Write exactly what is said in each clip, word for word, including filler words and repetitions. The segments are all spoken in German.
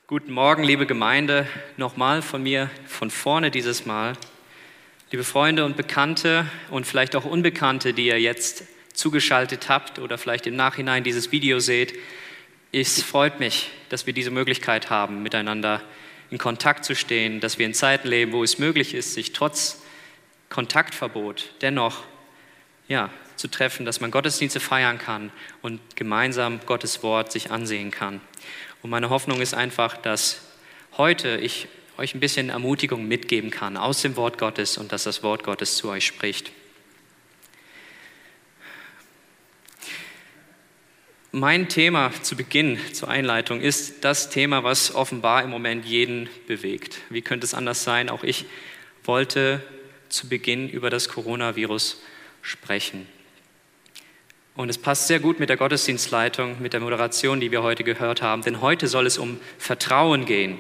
Guten Morgen, liebe Gemeinde, nochmal von mir, von vorne dieses Mal. Liebe Freunde und Bekannte und vielleicht auch Unbekannte, die ihr jetzt zugeschaltet habt oder vielleicht im Nachhinein dieses Video seht, es freut mich, dass wir diese Möglichkeit haben, miteinander in Kontakt zu stehen, dass wir in Zeiten leben, wo es möglich ist, sich trotz Kontaktverbot dennoch ja, zu treffen, dass man Gottesdienste feiern kann und gemeinsam Gottes Wort sich ansehen kann. Und meine Hoffnung ist einfach, dass heute ich euch ein bisschen Ermutigung mitgeben kann aus dem Wort Gottes und dass das Wort Gottes zu euch spricht. Mein Thema zu Beginn, zur Einleitung, ist das Thema, was offenbar im Moment jeden bewegt. Wie könnte es anders sein? Auch ich wollte zu Beginn über das Coronavirus sprechen. Und es passt sehr gut mit der Gottesdienstleitung, mit der Moderation, die wir heute gehört haben, denn heute soll es um Vertrauen gehen.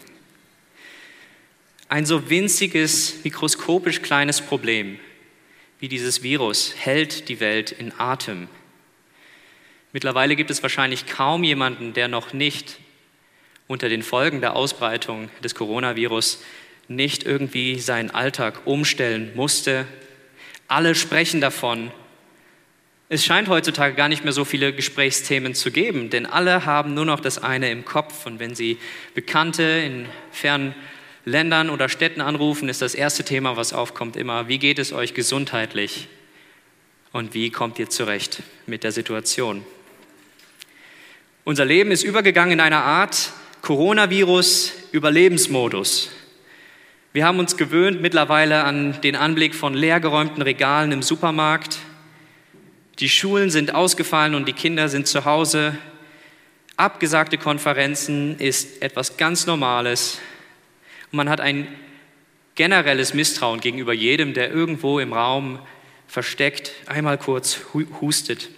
Ein so winziges, mikroskopisch kleines Problem wie dieses Virus hält die Welt in Atem. Mittlerweile gibt es wahrscheinlich kaum jemanden, der noch nicht unter den Folgen der Ausbreitung des Coronavirus nicht irgendwie seinen Alltag umstellen musste. Alle sprechen davon. Es scheint heutzutage gar nicht mehr so viele Gesprächsthemen zu geben, denn alle haben nur noch das eine im Kopf. Und wenn sie Bekannte in fernen Ländern oder Städten anrufen, ist das erste Thema, was aufkommt, immer: Wie geht es euch gesundheitlich? Und wie kommt ihr zurecht mit der Situation? Unser Leben ist übergegangen in eine Art Coronavirus-Überlebensmodus. Wir haben uns gewöhnt mittlerweile an den Anblick von leergeräumten Regalen im Supermarkt. Die Schulen sind ausgefallen und die Kinder sind zu Hause. Abgesagte Konferenzen ist etwas ganz Normales. Und man hat ein generelles Misstrauen gegenüber jedem, der irgendwo im Raum versteckt einmal kurz hustet.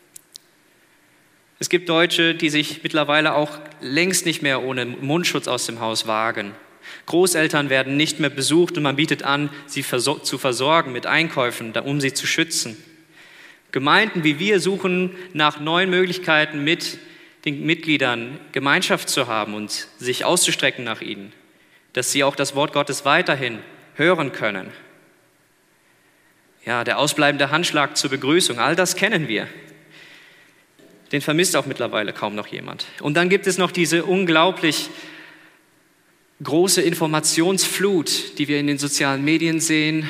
Es gibt Deutsche, die sich mittlerweile auch längst nicht mehr ohne Mundschutz aus dem Haus wagen. Großeltern werden nicht mehr besucht und man bietet an, sie zu versorgen mit Einkäufen, um sie zu schützen. Gemeinden wie wir suchen nach neuen Möglichkeiten, mit den Mitgliedern Gemeinschaft zu haben und sich auszustrecken nach ihnen, dass sie auch das Wort Gottes weiterhin hören können. Ja, der ausbleibende Handschlag zur Begrüßung, all das kennen wir. Den vermisst auch mittlerweile kaum noch jemand. Und dann gibt es noch diese unglaublich große Informationsflut, die wir in den sozialen Medien sehen,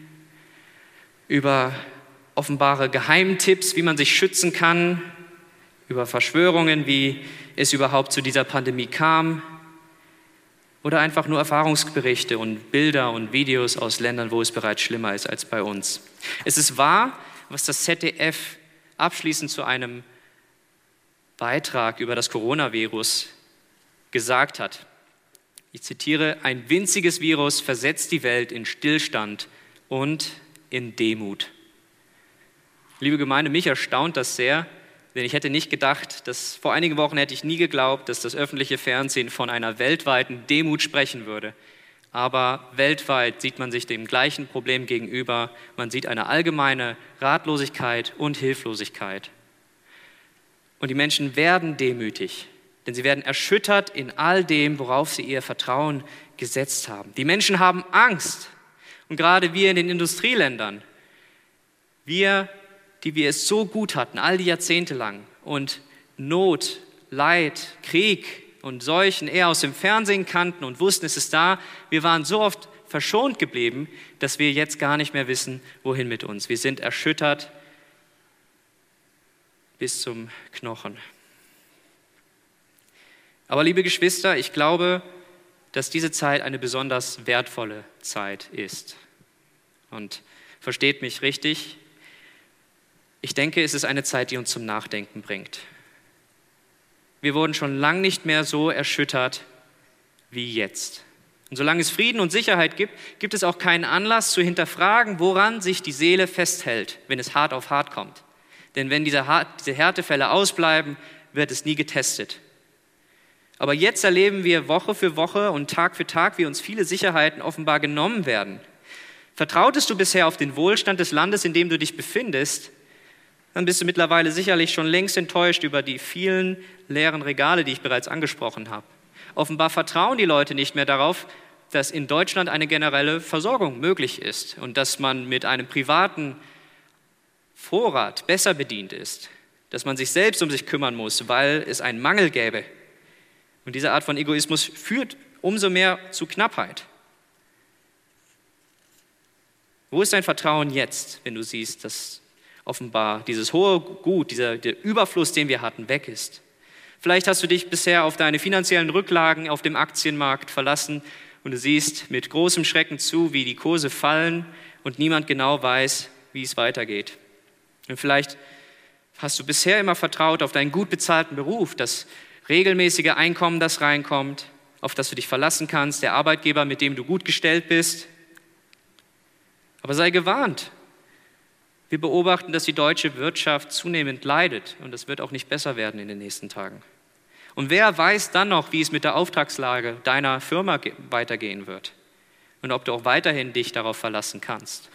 über offenbare Geheimtipps, wie man sich schützen kann, über Verschwörungen, wie es überhaupt zu dieser Pandemie kam, oder einfach nur Erfahrungsberichte und Bilder und Videos aus Ländern, wo es bereits schlimmer ist als bei uns. Es ist wahr, was das Z D F abschließend zu einem Beitrag über das Coronavirus gesagt hat. Ich zitiere: Ein winziges Virus versetzt die Welt in Stillstand und in Demut. Liebe Gemeinde, mich erstaunt das sehr, denn ich hätte nicht gedacht, dass vor einigen Wochen hätte ich nie geglaubt, dass das öffentliche Fernsehen von einer weltweiten Demut sprechen würde. Aber weltweit sieht man sich dem gleichen Problem gegenüber. Man sieht eine allgemeine Ratlosigkeit und Hilflosigkeit. Und die Menschen werden demütig, denn sie werden erschüttert in all dem, worauf sie ihr Vertrauen gesetzt haben. Die Menschen haben Angst. Und gerade wir in den Industrieländern, wir, die wir es so gut hatten, all die Jahrzehnte lang, und Not, Leid, Krieg und Seuchen eher aus dem Fernsehen kannten und wussten, es ist da, wir waren so oft verschont geblieben, dass wir jetzt gar nicht mehr wissen, wohin mit uns. Wir sind erschüttert bis zum Knochen. Aber liebe Geschwister, ich glaube, dass diese Zeit eine besonders wertvolle Zeit ist. Und versteht mich richtig, ich denke, es ist eine Zeit, die uns zum Nachdenken bringt. Wir wurden schon lange nicht mehr so erschüttert wie jetzt. Und solange es Frieden und Sicherheit gibt, gibt es auch keinen Anlass zu hinterfragen, woran sich die Seele festhält, wenn es hart auf hart kommt. Denn wenn diese, diese Härtefälle ausbleiben, wird es nie getestet. Aber jetzt erleben wir Woche für Woche und Tag für Tag, wie uns viele Sicherheiten offenbar genommen werden. Vertrautest du bisher auf den Wohlstand des Landes, in dem du dich befindest, dann bist du mittlerweile sicherlich schon längst enttäuscht über die vielen leeren Regale, die ich bereits angesprochen habe. Offenbar vertrauen die Leute nicht mehr darauf, dass in Deutschland eine generelle Versorgung möglich ist und dass man mit einem privaten Vorrat besser bedient ist, dass man sich selbst um sich kümmern muss, weil es einen Mangel gäbe. Und diese Art von Egoismus führt umso mehr zu Knappheit. Wo ist dein Vertrauen jetzt, wenn du siehst, dass offenbar dieses hohe Gut, dieser der Überfluss, den wir hatten, weg ist? Vielleicht hast du dich bisher auf deine finanziellen Rücklagen auf dem Aktienmarkt verlassen und du siehst mit großem Schrecken zu, wie die Kurse fallen und niemand genau weiß, wie es weitergeht. Und vielleicht hast du bisher immer vertraut auf deinen gut bezahlten Beruf, das regelmäßige Einkommen, das reinkommt, auf das du dich verlassen kannst, der Arbeitgeber, mit dem du gut gestellt bist. Aber sei gewarnt. Wir beobachten, dass die deutsche Wirtschaft zunehmend leidet und es wird auch nicht besser werden in den nächsten Tagen. Und wer weiß dann noch, wie es mit der Auftragslage deiner Firma weitergehen wird und ob du auch weiterhin dich darauf verlassen kannst.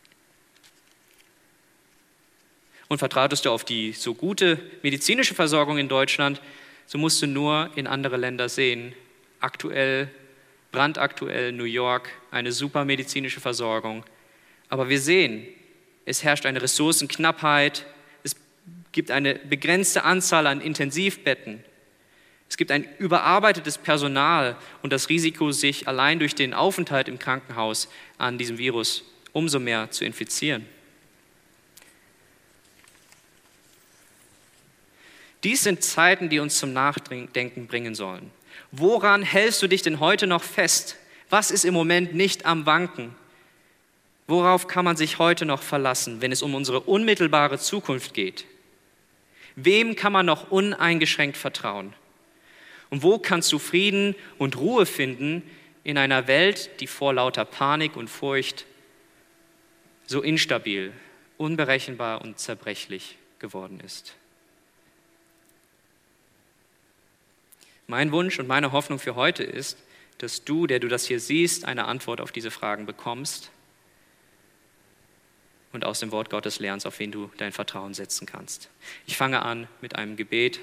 Und vertrautest du auf die so gute medizinische Versorgung in Deutschland, so musst du nur in andere Länder sehen. Aktuell, brandaktuell New York, eine super medizinische Versorgung. Aber wir sehen, es herrscht eine Ressourcenknappheit, es gibt eine begrenzte Anzahl an Intensivbetten, es gibt ein überarbeitetes Personal und das Risiko, sich allein durch den Aufenthalt im Krankenhaus an diesem Virus umso mehr zu infizieren. Dies sind Zeiten, die uns zum Nachdenken bringen sollen. Woran hältst du dich denn heute noch fest? Was ist im Moment nicht am Wanken? Worauf kann man sich heute noch verlassen, wenn es um unsere unmittelbare Zukunft geht? Wem kann man noch uneingeschränkt vertrauen? Und wo kannst du Frieden und Ruhe finden in einer Welt, die vor lauter Panik und Furcht so instabil, unberechenbar und zerbrechlich geworden ist? Mein Wunsch und meine Hoffnung für heute ist, dass du, der du das hier siehst, eine Antwort auf diese Fragen bekommst und aus dem Wort Gottes lernst, auf wen du dein Vertrauen setzen kannst. Ich fange an mit einem Gebet.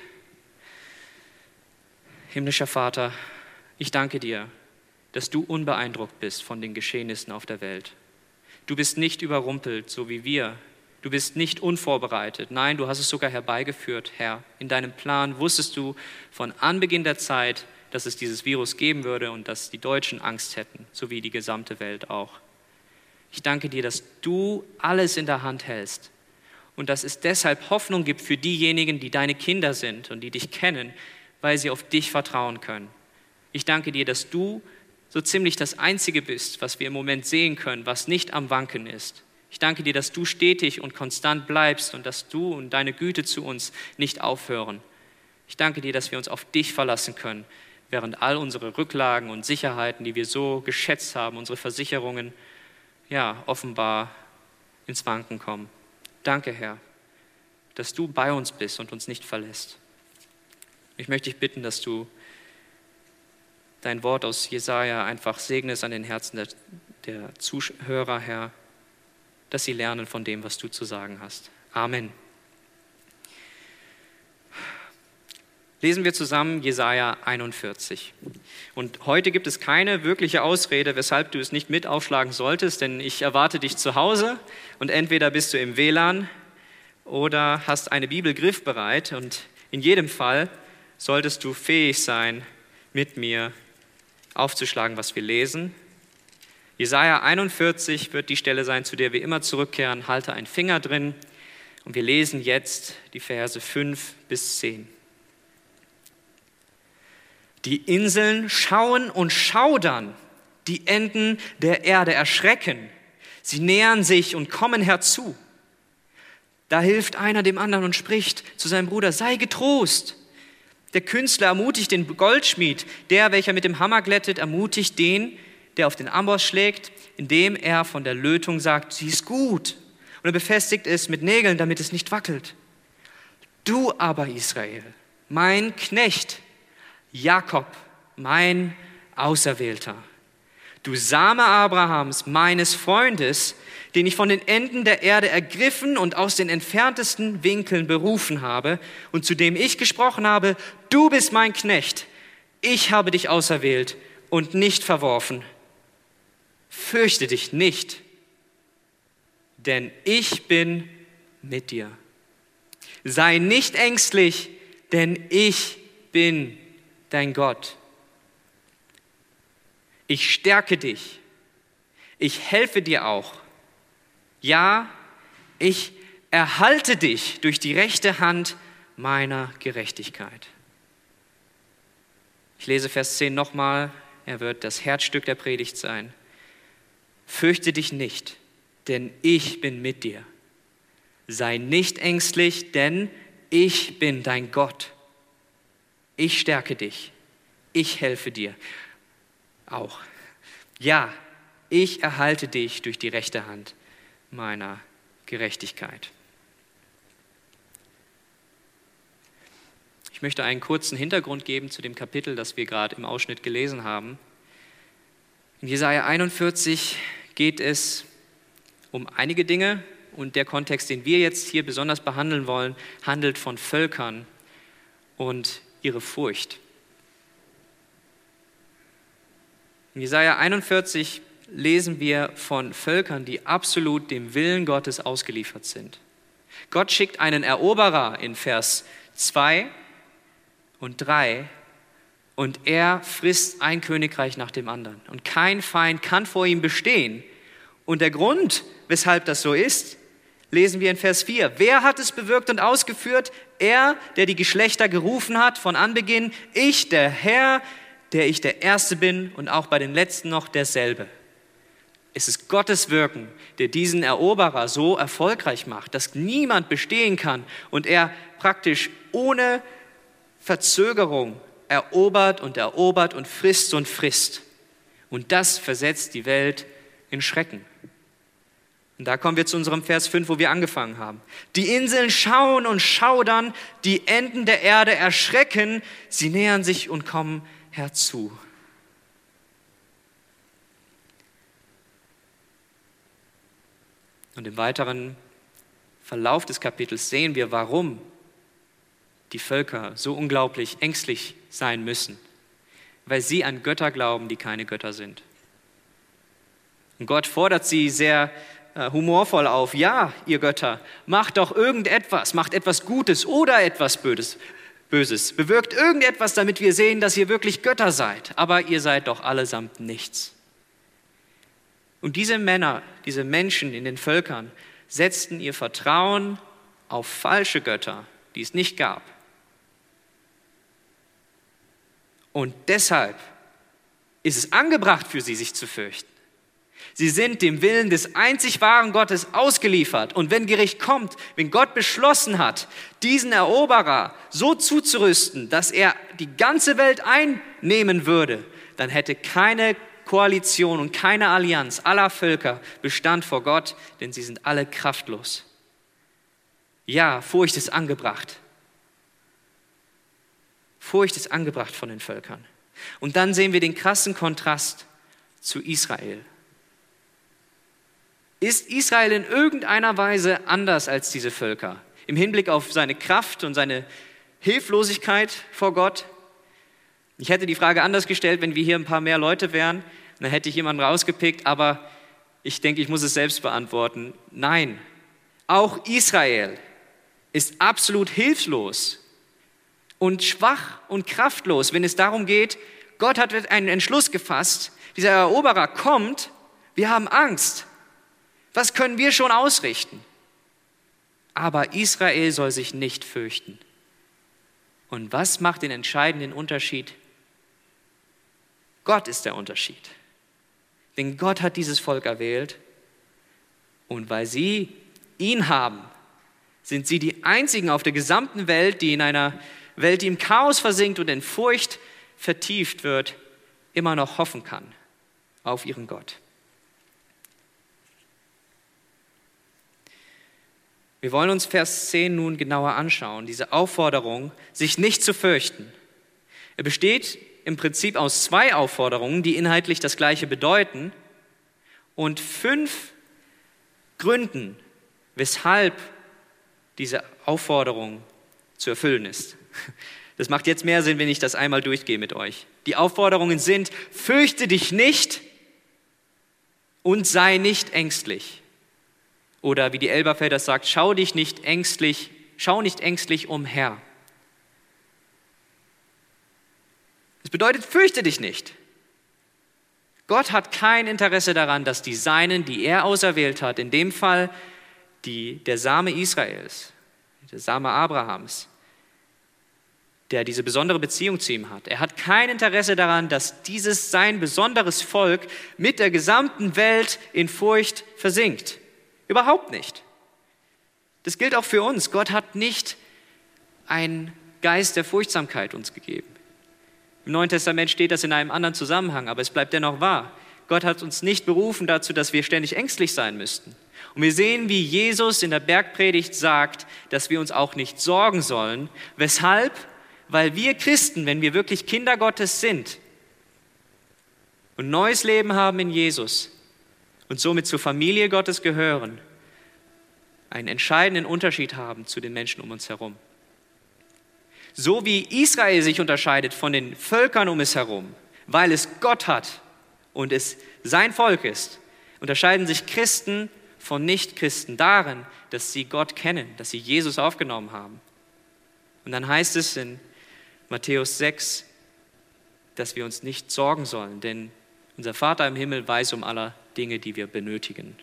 Himmlischer Vater, ich danke dir, dass du unbeeindruckt bist von den Geschehnissen auf der Welt. Du bist nicht überrumpelt, so wie wir. Du bist nicht unvorbereitet. Nein, du hast es sogar herbeigeführt, Herr. In deinem Plan wusstest du von Anbeginn der Zeit, dass es dieses Virus geben würde und dass die Deutschen Angst hätten, so wie die gesamte Welt auch. Ich danke dir, dass du alles in der Hand hältst und dass es deshalb Hoffnung gibt für diejenigen, die deine Kinder sind und die dich kennen, weil sie auf dich vertrauen können. Ich danke dir, dass du so ziemlich das Einzige bist, was wir im Moment sehen können, was nicht am Wanken ist. Ich danke dir, dass du stetig und konstant bleibst und dass du und deine Güte zu uns nicht aufhören. Ich danke dir, dass wir uns auf dich verlassen können, während all unsere Rücklagen und Sicherheiten, die wir so geschätzt haben, unsere Versicherungen, ja, offenbar ins Wanken kommen. Danke, Herr, dass du bei uns bist und uns nicht verlässt. Ich möchte dich bitten, dass du dein Wort aus Jesaja einfach segnest an den Herzen der, der Zuhörer, Herr, dass sie lernen von dem, was du zu sagen hast. Amen. Lesen wir zusammen Jesaja einundvierzig. Und heute gibt es keine wirkliche Ausrede, weshalb du es nicht mit aufschlagen solltest, denn ich erwarte dich zu Hause und entweder bist du im W L A N oder hast eine Bibel griffbereit und in jedem Fall solltest du fähig sein, mit mir aufzuschlagen, was wir lesen. Jesaja einundvierzig wird die Stelle sein, zu der wir immer zurückkehren. Halte einen Finger drin und wir lesen jetzt die Verse fünf bis zehn. Die Inseln schauen und schaudern, die Enden der Erde erschrecken. Sie nähern sich und kommen herzu. Da hilft einer dem anderen und spricht zu seinem Bruder, sei getrost. Der Künstler ermutigt den Goldschmied, der, welcher mit dem Hammer glättet, ermutigt den, der auf den Amboss schlägt, indem er von der Lötung sagt, sie ist gut. Und er befestigt es mit Nägeln, damit es nicht wackelt. Du aber, Israel, mein Knecht, Jakob, mein Auserwählter, du Same Abrahams, meines Freundes, den ich von den Enden der Erde ergriffen und aus den entferntesten Winkeln berufen habe und zu dem ich gesprochen habe, du bist mein Knecht, Ich habe dich auserwählt und nicht verworfen. Fürchte dich nicht, denn ich bin mit dir. Sei nicht ängstlich, denn ich bin dein Gott. Ich stärke dich. Ich helfe dir auch. Ja, ich erhalte dich durch die rechte Hand meiner Gerechtigkeit. Ich lese Vers zehn nochmal. Er wird das Herzstück der Predigt sein. Fürchte dich nicht, denn ich bin mit dir. Sei nicht ängstlich, denn ich bin dein Gott. Ich stärke dich. Ich helfe dir auch. Ja, ich erhalte dich durch die rechte Hand meiner Gerechtigkeit. Ich möchte einen kurzen Hintergrund geben zu dem Kapitel, das wir gerade im Ausschnitt gelesen haben. In Jesaja einundvierzig geht es um einige Dinge und der Kontext, den wir jetzt hier besonders behandeln wollen, handelt von Völkern und ihre Furcht. In Jesaja einundvierzig lesen wir von Völkern, die absolut dem Willen Gottes ausgeliefert sind. Gott schickt einen Eroberer in Vers zwei und drei und er frisst ein Königreich nach dem anderen. Und kein Feind kann vor ihm bestehen. Und der Grund, weshalb das so ist, lesen wir in Vers vier. Wer hat es bewirkt und ausgeführt? Er, der die Geschlechter gerufen hat von Anbeginn. Ich, der Herr, der ich der Erste bin und auch bei den Letzten noch derselbe. Es ist Gottes Wirken, der diesen Eroberer so erfolgreich macht, dass niemand bestehen kann und er praktisch ohne Verzögerung erobert und erobert und frisst und frisst. Und das versetzt die Welt in Schrecken. Und da kommen wir zu unserem Vers fünf, wo wir angefangen haben. Die Inseln schauen und schaudern, die Enden der Erde erschrecken, sie nähern sich und kommen herzu. Und im weiteren Verlauf des Kapitels sehen wir, warum die Völker so unglaublich ängstlich sein müssen, weil sie an Götter glauben, die keine Götter sind. Und Gott fordert sie sehr äh, humorvoll auf, ja, ihr Götter, macht doch irgendetwas, macht etwas Gutes oder etwas Böses, Böses, bewirkt irgendetwas, damit wir sehen, dass ihr wirklich Götter seid, aber ihr seid doch allesamt nichts. Und diese Männer, diese Menschen in den Völkern setzten ihr Vertrauen auf falsche Götter, die es nicht gab. Und deshalb ist es angebracht für sie, sich zu fürchten. Sie sind dem Willen des einzig wahren Gottes ausgeliefert. Und wenn Gericht kommt, wenn Gott beschlossen hat, diesen Eroberer so zuzurüsten, dass er die ganze Welt einnehmen würde, dann hätte keine Koalition und keine Allianz aller Völker Bestand vor Gott, denn sie sind alle kraftlos. Ja, Furcht ist angebracht. Furcht ist angebracht von den Völkern. Und dann sehen wir den krassen Kontrast zu Israel. Ist Israel in irgendeiner Weise anders als diese Völker? Im Hinblick auf seine Kraft und seine Hilflosigkeit vor Gott? Ich hätte die Frage anders gestellt, wenn wir hier ein paar mehr Leute wären. Dann hätte ich jemanden rausgepickt, aber ich denke, ich muss es selbst beantworten. Nein, auch Israel ist absolut hilflos und schwach und kraftlos, wenn es darum geht, Gott hat einen Entschluss gefasst, dieser Eroberer kommt, wir haben Angst. Was können wir schon ausrichten? Aber Israel soll sich nicht fürchten. Und was macht den entscheidenden Unterschied? Gott ist der Unterschied. Denn Gott hat dieses Volk erwählt und weil sie ihn haben, sind sie die einzigen auf der gesamten Welt, die in einer Welt, die im Chaos versinkt und in Furcht vertieft wird, immer noch hoffen kann auf ihren Gott. Wir wollen uns Vers zehn nun genauer anschauen, diese Aufforderung, sich nicht zu fürchten. Er besteht im Prinzip aus zwei Aufforderungen, die inhaltlich das Gleiche bedeuten und fünf Gründen, weshalb diese Aufforderung zu erfüllen ist. Das macht jetzt mehr Sinn, wenn ich das einmal durchgehe mit euch. Die Aufforderungen sind: Fürchte dich nicht und sei nicht ängstlich. Oder wie die Elberfelder sagt, schau dich nicht ängstlich, schau nicht ängstlich umher. Das bedeutet, fürchte dich nicht. Gott hat kein Interesse daran, dass die Seinen, die er auserwählt hat, in dem Fall die, der Same Israels, der Same Abrahams, der diese besondere Beziehung zu ihm hat. Er hat kein Interesse daran, dass dieses sein besonderes Volk mit der gesamten Welt in Furcht versinkt. Überhaupt nicht. Das gilt auch für uns. Gott hat nicht einen Geist der Furchtsamkeit uns gegeben. Im Neuen Testament steht das in einem anderen Zusammenhang, aber es bleibt dennoch wahr. Gott hat uns nicht berufen dazu, dass wir ständig ängstlich sein müssten. Und wir sehen, wie Jesus in der Bergpredigt sagt, dass wir uns auch nicht sorgen sollen. Weshalb? Weil wir Christen, wenn wir wirklich Kinder Gottes sind und neues Leben haben in Jesus und somit zur Familie Gottes gehören, einen entscheidenden Unterschied haben zu den Menschen um uns herum. So wie Israel sich unterscheidet von den Völkern um es herum, weil es Gott hat und es sein Volk ist, unterscheiden sich Christen von Nichtchristen darin, dass sie Gott kennen, dass sie Jesus aufgenommen haben. Und dann heißt es in Matthäus sechs, dass wir uns nicht sorgen sollen, denn unser Vater im Himmel weiß um alle Dinge, die wir benötigen.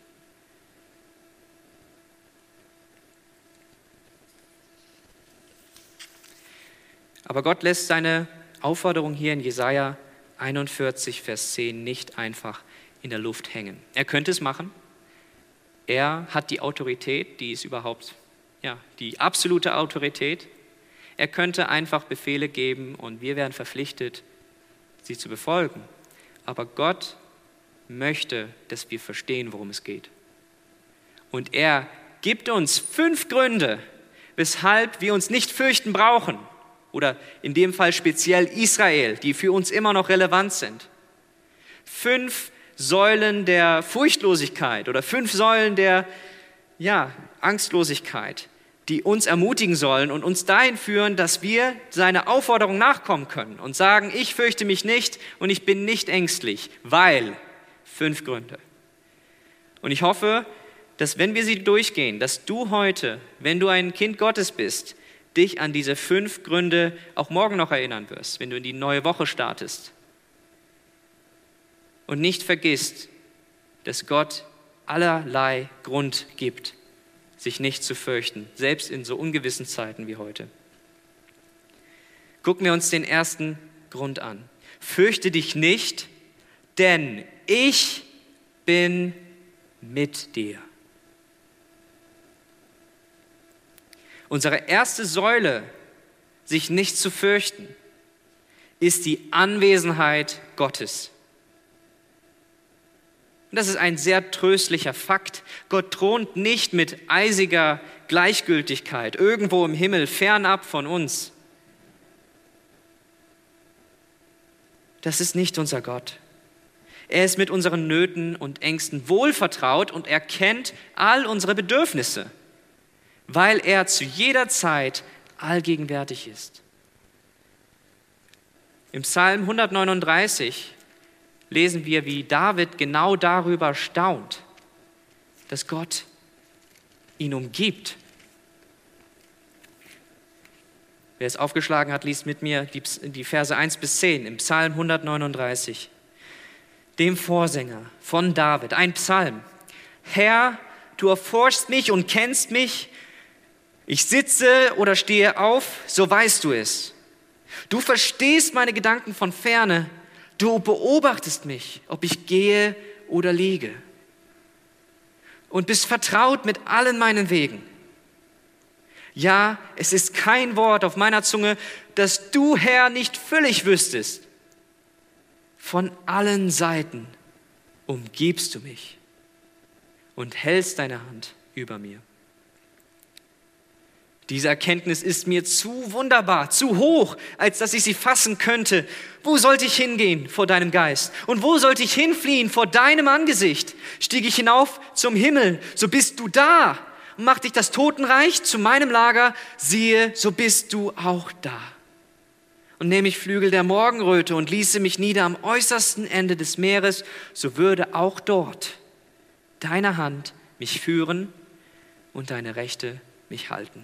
Aber Gott lässt seine Aufforderung hier in Jesaja einundvierzig, Vers zehn nicht einfach in der Luft hängen. Er könnte es machen. Er hat die Autorität, die ist überhaupt, ja, die absolute Autorität. Er könnte einfach Befehle geben und wir wären verpflichtet, sie zu befolgen. Aber Gott möchte, dass wir verstehen, worum es geht. Und er gibt uns fünf Gründe, weshalb wir uns nicht fürchten brauchen. Oder in dem Fall speziell Israel, die für uns immer noch relevant sind. Fünf Säulen der Furchtlosigkeit oder fünf Säulen der ja, Angstlosigkeit, die uns ermutigen sollen und uns dahin führen, dass wir seiner Aufforderung nachkommen können und sagen, ich fürchte mich nicht und ich bin nicht ängstlich, weil fünf Gründe. Und ich hoffe, dass wenn wir sie durchgehen, dass du heute, wenn du ein Kind Gottes bist, dich an diese fünf Gründe auch morgen noch erinnern wirst, wenn du in die neue Woche startest. Und nicht vergisst, dass Gott allerlei Grund gibt, sich nicht zu fürchten, selbst in so ungewissen Zeiten wie heute. Gucken wir uns den ersten Grund an. Fürchte dich nicht, denn ich bin mit dir. Unsere erste Säule, sich nicht zu fürchten, ist die Anwesenheit Gottes. Und das ist ein sehr tröstlicher Fakt. Gott thront nicht mit eisiger Gleichgültigkeit irgendwo im Himmel fernab von uns. Das ist nicht unser Gott. Er ist mit unseren Nöten und Ängsten wohlvertraut und er kennt all unsere Bedürfnisse, weil er zu jeder Zeit allgegenwärtig ist. Im Psalm hundertneununddreißig lesen wir, wie David genau darüber staunt, dass Gott ihn umgibt. Wer es aufgeschlagen hat, liest mit mir die, die Verse eins bis zehn im Psalm hundertneununddreißig. Dem Vorsänger von David, ein Psalm. Herr, du erforschst mich und kennst mich. Ich sitze oder stehe auf, so weißt du es. Du verstehst meine Gedanken von ferne. Du beobachtest mich, ob ich gehe oder liege. Und bist vertraut mit allen meinen Wegen. Ja, es ist kein Wort auf meiner Zunge, das du, Herr, nicht völlig wüsstest. Von allen Seiten umgibst du mich und hältst deine Hand über mir. Diese Erkenntnis ist mir zu wunderbar, zu hoch, als dass ich sie fassen könnte. Wo sollte ich hingehen vor deinem Geist? Und wo sollte ich hinfliehen vor deinem Angesicht? Stieg ich hinauf zum Himmel, so bist du da. Und macht dich das Totenreich zu meinem Lager, siehe, so bist du auch da. und nehme ich Flügel der Morgenröte und ließe mich nieder am äußersten Ende des Meeres, so würde auch dort deine Hand mich führen und deine Rechte mich halten.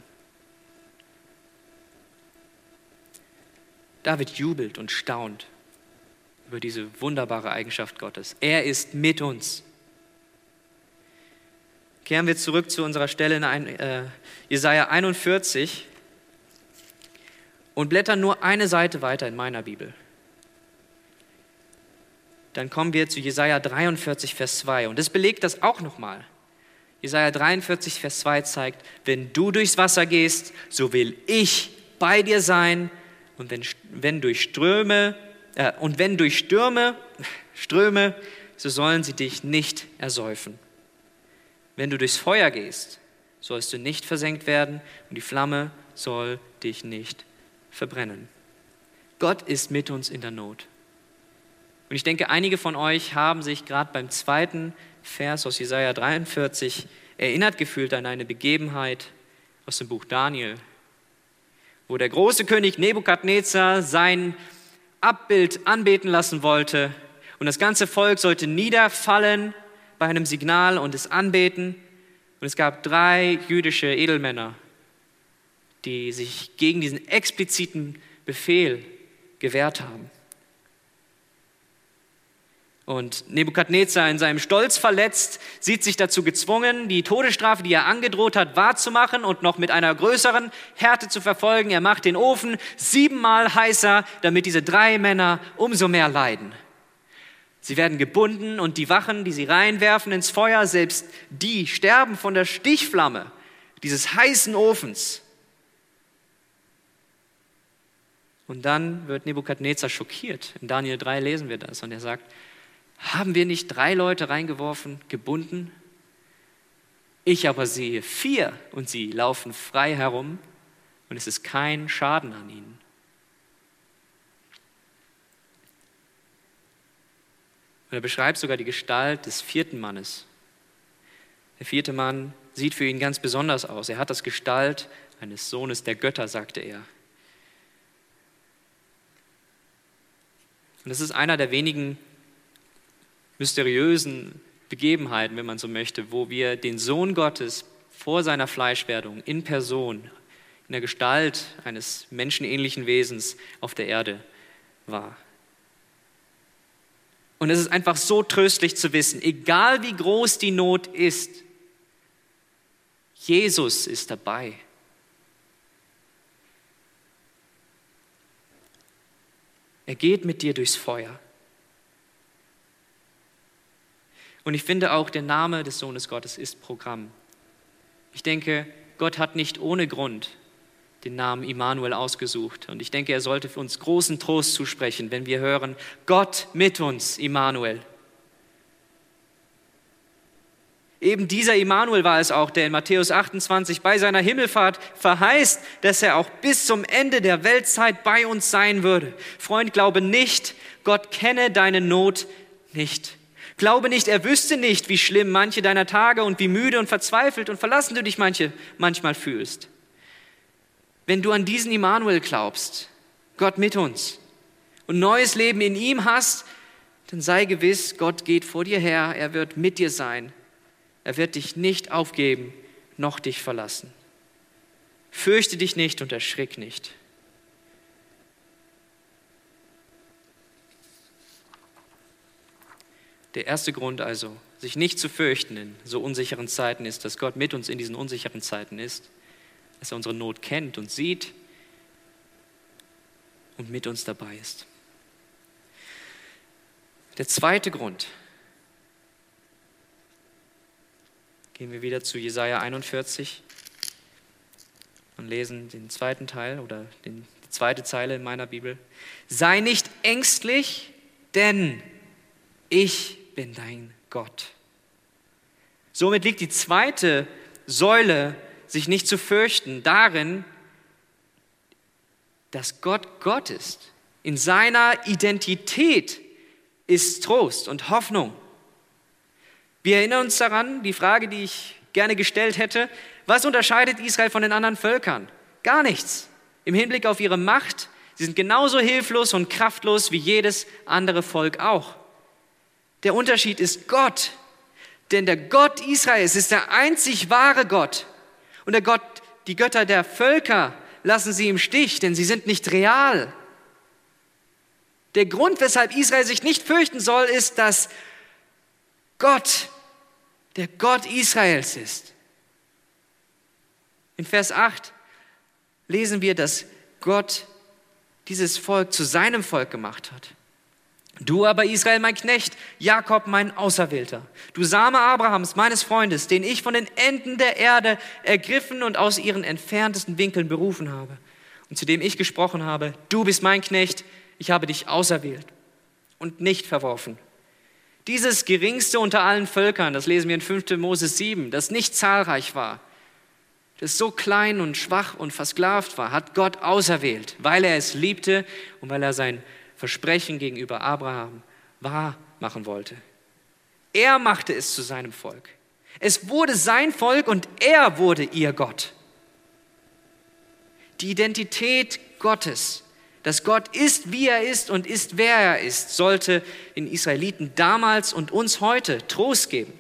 David jubelt und staunt über diese wunderbare Eigenschaft Gottes. Er ist mit uns. Kehren wir zurück zu unserer Stelle in ein, äh, Jesaja einundvierzig und blättern nur eine Seite weiter in meiner Bibel. Dann kommen wir zu Jesaja dreiundvierzig, Vers zwei. Und das belegt das auch nochmal. Jesaja dreiundvierzig, Vers zwei zeigt, wenn du durchs Wasser gehst, so will ich bei dir sein. Und wenn, wenn durch Ströme, äh, und wenn durch Stürme, Ströme, so sollen sie dich nicht ersäufen. Wenn du durchs Feuer gehst, sollst du nicht versenkt werden und die Flamme soll dich nicht verbrennen. Gott ist mit uns in der Not. Und ich denke, einige von euch haben sich gerade beim zweiten Vers aus Jesaja dreiundvierzig erinnert gefühlt an eine Begebenheit aus dem Buch Daniel, wo der große König Nebukadnezar sein Abbild anbeten lassen wollte und das ganze Volk sollte niederfallen bei einem Signal und es anbeten. Und es gab drei jüdische Edelmänner, die sich gegen diesen expliziten Befehl gewehrt haben. Und Nebukadnezar, in seinem Stolz verletzt, sieht sich dazu gezwungen, die Todesstrafe, die er angedroht hat, wahrzumachen und noch mit einer größeren Härte zu verfolgen. Er macht den Ofen siebenmal heißer, damit diese drei Männer umso mehr leiden. Sie werden gebunden und die Wachen, die sie reinwerfen ins Feuer, selbst die sterben von der Stichflamme dieses heißen Ofens. Und dann wird Nebukadnezar schockiert. In Daniel drei lesen wir das und er sagt, haben wir nicht drei Leute reingeworfen, gebunden? Ich aber sehe vier und sie laufen frei herum und es ist kein Schaden an ihnen. Und er beschreibt sogar die Gestalt des vierten Mannes. Der vierte Mann sieht für ihn ganz besonders aus. Er hat das Gestalt eines Sohnes der Götter, sagte er. Und das ist einer der wenigen mysteriösen Begebenheiten, wenn man so möchte, wo wir den Sohn Gottes vor seiner Fleischwerdung in Person, in der Gestalt eines menschenähnlichen Wesens auf der Erde war. Und es ist einfach so tröstlich zu wissen, egal wie groß die Not ist, Jesus ist dabei. Er geht mit dir durchs Feuer. Und ich finde auch, der Name des Sohnes Gottes ist Programm. Ich denke, Gott hat nicht ohne Grund den Namen Immanuel ausgesucht. Und ich denke, er sollte für uns großen Trost zusprechen, wenn wir hören, Gott mit uns, Immanuel. Eben dieser Immanuel war es auch, der in Matthäus achtundzwanzig bei seiner Himmelfahrt verheißt, dass er auch bis zum Ende der Weltzeit bei uns sein würde. Freund, glaube nicht, Gott kenne deine Not nicht. Glaube nicht, er wüsste nicht, wie schlimm manche deiner Tage und wie müde und verzweifelt und verlassen du dich manche, manchmal fühlst. Wenn du an diesen Immanuel glaubst, Gott mit uns, und neues Leben in ihm hast, dann sei gewiss, Gott geht vor dir her, er wird mit dir sein. Er wird dich nicht aufgeben, noch dich verlassen. Fürchte dich nicht und erschrick nicht. Der erste Grund also, sich nicht zu fürchten in so unsicheren Zeiten ist, dass Gott mit uns in diesen unsicheren Zeiten ist, dass er unsere Not kennt und sieht und mit uns dabei ist. Der zweite Grund, gehen wir wieder zu Jesaja einundvierzig und lesen den zweiten Teil oder den, die zweite Zeile in meiner Bibel. Sei nicht ängstlich, denn ich bin dein Gott. Somit liegt die zweite Säule, sich nicht zu fürchten, darin, dass Gott Gott ist. In seiner Identität ist Trost und Hoffnung. Wir erinnern uns daran, die Frage, die ich gerne gestellt hätte, was unterscheidet Israel von den anderen Völkern? Gar nichts. Im Hinblick auf ihre Macht Sie sind genauso hilflos und kraftlos wie jedes andere Volk auch. Der Unterschied ist Gott, denn der Gott Israels ist der einzig wahre Gott. Und der Gott, die Götter der Völker lassen sie im Stich, denn sie sind nicht real. Der Grund, weshalb Israel sich nicht fürchten soll, ist, dass Gott der Gott Israels ist. In Vers acht lesen wir, dass Gott dieses Volk zu seinem Volk gemacht hat. Du aber, Israel, mein Knecht, Jakob, mein Auserwählter, du Same Abrahams, meines Freundes, den ich von den Enden der Erde ergriffen und aus ihren entferntesten Winkeln berufen habe und zu dem ich gesprochen habe, du bist mein Knecht, ich habe dich auserwählt und nicht verworfen. Dieses geringste unter allen Völkern, das lesen wir in fünfter Mose sieben, das nicht zahlreich war, das so klein und schwach und versklavt war, hat Gott auserwählt, weil er es liebte und weil er sein Versprechen gegenüber Abraham wahr machen wollte. Er machte es zu seinem Volk. Es wurde sein Volk und er wurde ihr Gott. Die Identität Gottes, dass Gott ist, wie er ist und ist, wer er ist, sollte den Israeliten damals und uns heute Trost geben.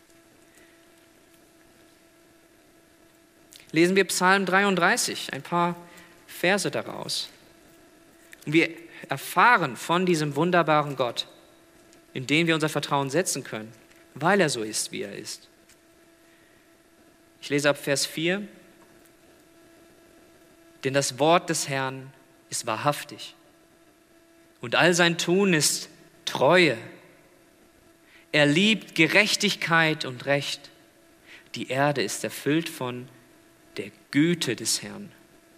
Lesen wir Psalm dreiunddreißig, ein paar Verse daraus. Und wir erfahren von diesem wunderbaren Gott, in den wir unser Vertrauen setzen können, weil er so ist, wie er ist. Ich lese ab Vers vier. Denn das Wort des Herrn ist wahrhaftig und all sein Tun ist Treue. Er liebt Gerechtigkeit und Recht. Die Erde ist erfüllt von der Güte des Herrn.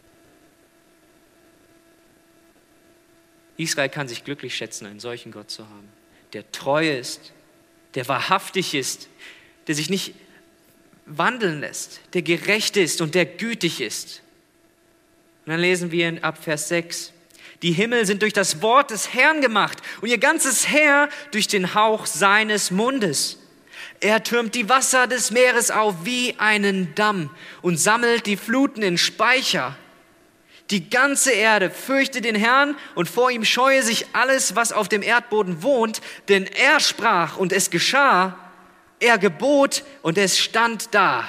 Israel kann sich glücklich schätzen, einen solchen Gott zu haben, der treu ist, der wahrhaftig ist, der sich nicht wandeln lässt, der gerecht ist und der gütig ist. Und dann lesen wir in ab Vers sechs, die Himmel sind durch das Wort des Herrn gemacht und ihr ganzes Heer durch den Hauch seines Mundes. Er türmt die Wasser des Meeres auf wie einen Damm und sammelt die Fluten in Speicher. Die ganze Erde fürchte den Herrn und vor ihm scheue sich alles, was auf dem Erdboden wohnt, denn er sprach und es geschah, er gebot und es stand da.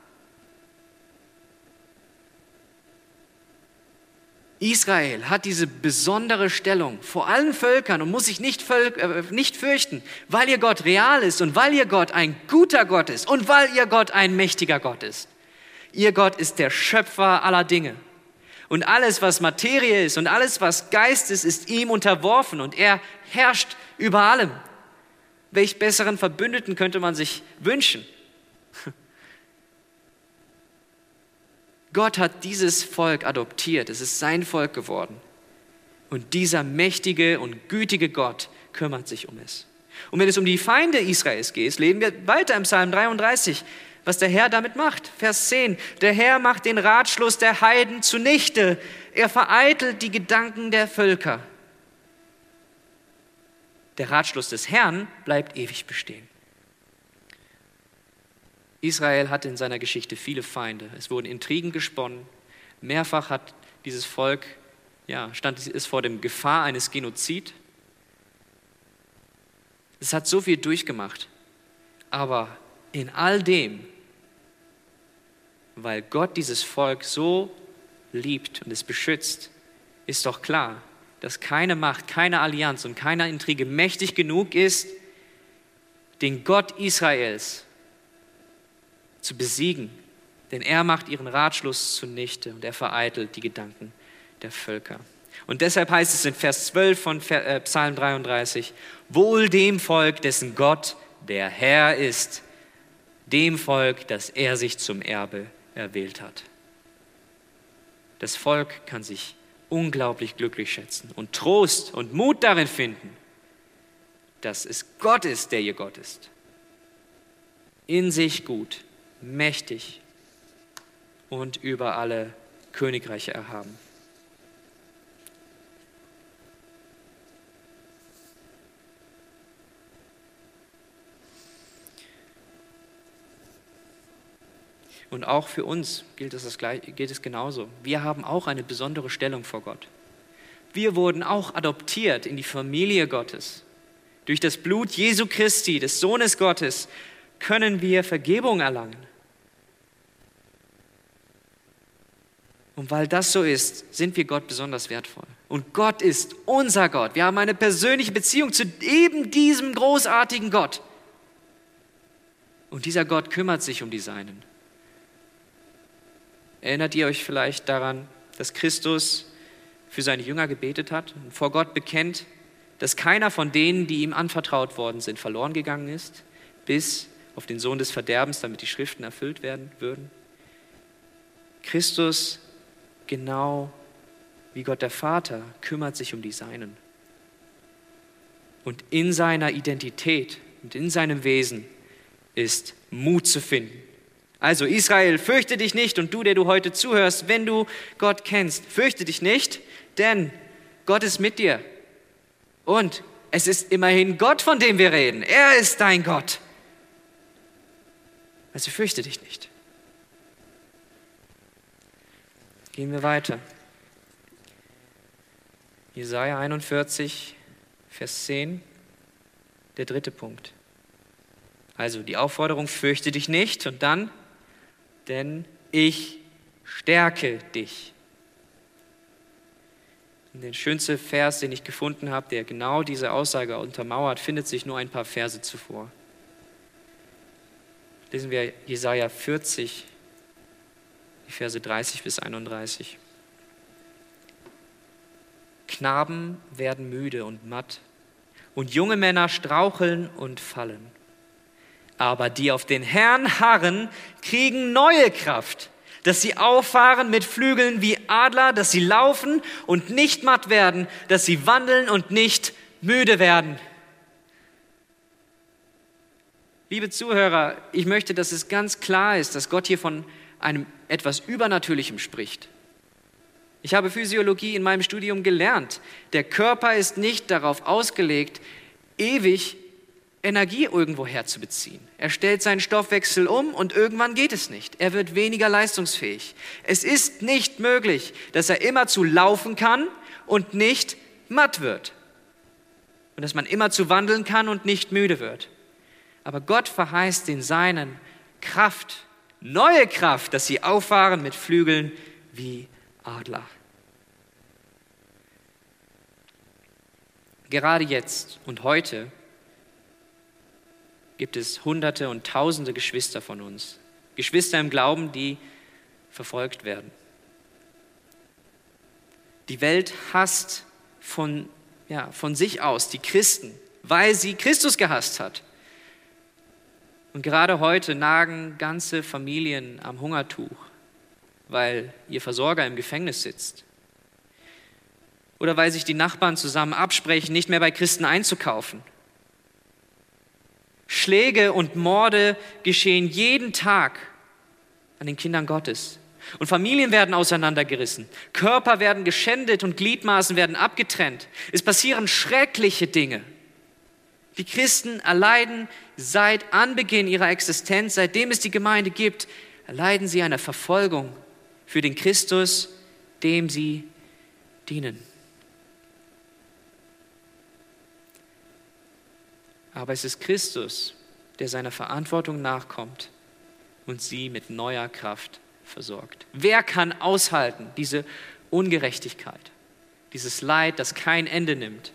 Israel hat diese besondere Stellung vor allen Völkern und muss sich nicht, völk, äh, nicht fürchten, weil ihr Gott real ist und weil ihr Gott ein guter Gott ist und weil ihr Gott ein mächtiger Gott ist. Ihr Gott ist der Schöpfer aller Dinge. Und alles, was Materie ist und alles, was Geist ist, ist ihm unterworfen und er herrscht über allem. Welch besseren Verbündeten könnte man sich wünschen? Gott hat dieses Volk adoptiert, es ist sein Volk geworden. Und dieser mächtige und gütige Gott kümmert sich um es. Und wenn es um die Feinde Israels geht, lesen wir weiter im Psalm dreiunddreißig, was der Herr damit macht. Vers zehn, der Herr macht den Ratschluss der Heiden zunichte, er vereitelt die Gedanken der Völker. Der Ratschluss des Herrn bleibt ewig bestehen. Israel hatte in seiner Geschichte viele Feinde. Es wurden Intrigen gesponnen. Mehrfach hat dieses Volk, ja, stand es vor der Gefahr eines Genozid. Es hat so viel durchgemacht. Aber in all dem, weil Gott dieses Volk so liebt und es beschützt, ist doch klar, dass keine Macht, keine Allianz und keine Intrige mächtig genug ist, den Gott Israels zu besiegen. Denn er macht ihren Ratschluss zunichte und er vereitelt die Gedanken der Völker. Und deshalb heißt es in Vers zwölf von Psalm dreiunddreißig, wohl dem Volk, dessen Gott der Herr ist, dem Volk, das er sich zum Erbe erwählt hat. Das Volk kann sich unglaublich glücklich schätzen und Trost und Mut darin finden, dass es Gott ist, der ihr Gott ist. In sich gut, mächtig und über alle Königreiche erhaben. Und auch für uns gilt es, das gleich, gilt es genauso. Wir haben auch eine besondere Stellung vor Gott. Wir wurden auch adoptiert in die Familie Gottes. Durch das Blut Jesu Christi, des Sohnes Gottes, können wir Vergebung erlangen. Und weil das so ist, sind wir Gott besonders wertvoll. Und Gott ist unser Gott. Wir haben eine persönliche Beziehung zu eben diesem großartigen Gott. Und dieser Gott kümmert sich um die Seinen. Erinnert ihr euch vielleicht daran, dass Christus für seine Jünger gebetet hat und vor Gott bekennt, dass keiner von denen, die ihm anvertraut worden sind, verloren gegangen ist, bis auf den Sohn des Verderbens, damit die Schriften erfüllt werden würden? Christus, genau wie Gott der Vater, kümmert sich um die Seinen. Und in seiner Identität und in seinem Wesen ist Mut zu finden. Also Israel, fürchte dich nicht, und du, der du heute zuhörst, wenn du Gott kennst, fürchte dich nicht, denn Gott ist mit dir. Und es ist immerhin Gott, von dem wir reden. Er ist dein Gott. Also fürchte dich nicht. Gehen wir weiter. Jesaja einundvierzig, Vers zehn, der dritte Punkt. Also die Aufforderung, fürchte dich nicht, und dann, denn ich stärke dich. Und der schönste Vers, den ich gefunden habe, der genau diese Aussage untermauert, findet sich nur ein paar Verse zuvor. Lesen wir Jesaja vierzig, die Verse dreißig bis einunddreißig. Knaben werden müde und matt, und junge Männer straucheln und fallen. Aber die auf den Herrn harren, kriegen neue Kraft, dass sie auffahren mit Flügeln wie Adler, dass sie laufen und nicht matt werden, dass sie wandeln und nicht müde werden. Liebe Zuhörer, ich möchte, dass es ganz klar ist, dass Gott hier von einem etwas Übernatürlichem spricht. Ich habe Physiologie in meinem Studium gelernt. Der Körper ist nicht darauf ausgelegt, ewig Energie irgendwo herzubeziehen. Er stellt seinen Stoffwechsel um und irgendwann geht es nicht. Er wird weniger leistungsfähig. Es ist nicht möglich, dass er immerzu laufen kann und nicht matt wird. Und dass man immerzu wandeln kann und nicht müde wird. Aber Gott verheißt den Seinen Kraft, neue Kraft, dass sie auffahren mit Flügeln wie Adler. Gerade jetzt und heute gibt es Hunderte und Tausende Geschwister von uns. Geschwister im Glauben, die verfolgt werden. Die Welt hasst von, ja, von sich aus die Christen, weil sie Christus gehasst hat. Und gerade heute nagen ganze Familien am Hungertuch, weil ihr Versorger im Gefängnis sitzt. Oder weil sich die Nachbarn zusammen absprechen, nicht mehr bei Christen einzukaufen. Schläge und Morde geschehen jeden Tag an den Kindern Gottes. Und Familien werden auseinandergerissen. Körper werden geschändet und Gliedmaßen werden abgetrennt. Es passieren schreckliche Dinge. Die Christen erleiden seit Anbeginn ihrer Existenz, seitdem es die Gemeinde gibt, erleiden sie eine Verfolgung für den Christus, dem sie dienen. Aber es ist Christus, der seiner Verantwortung nachkommt und sie mit neuer Kraft versorgt. Wer kann aushalten diese Ungerechtigkeit, dieses Leid, das kein Ende nimmt?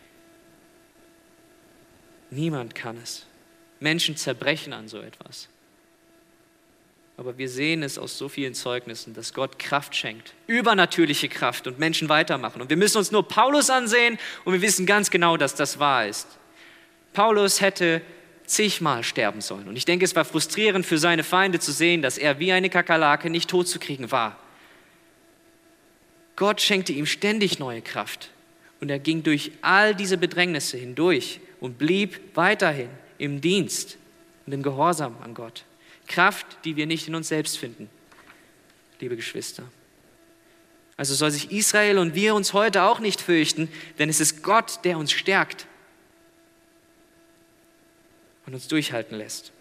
Niemand kann es. Menschen zerbrechen an so etwas. Aber wir sehen es aus so vielen Zeugnissen, dass Gott Kraft schenkt, übernatürliche Kraft, und Menschen weitermachen. Und wir müssen uns nur Paulus ansehen und wir wissen ganz genau, dass das wahr ist. Paulus hätte zigmal sterben sollen. Und ich denke, es war frustrierend für seine Feinde zu sehen, dass er wie eine Kakerlake nicht tot zu kriegen war. Gott schenkte ihm ständig neue Kraft. Und er ging durch all diese Bedrängnisse hindurch und blieb weiterhin im Dienst und im Gehorsam an Gott. Kraft, die wir nicht in uns selbst finden, liebe Geschwister. Also soll sich Israel und wir uns heute auch nicht fürchten, denn es ist Gott, der uns stärkt und uns durchhalten lässt.